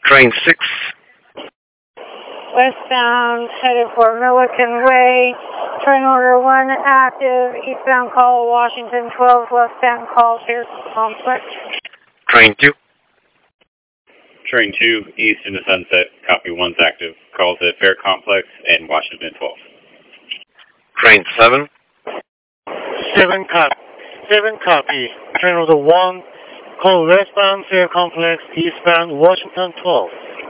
Train 6. Westbound, headed for Milliken Way. Train order 1 active. Eastbound call Washington 12. Westbound call here complex. Train 2. Train 2, east into Sunset, copy 1's active. Calls at Fair Complex and Washington 12. Train 7. 7 copy. Train order 1, call westbound Fair Complex, eastbound Washington 12.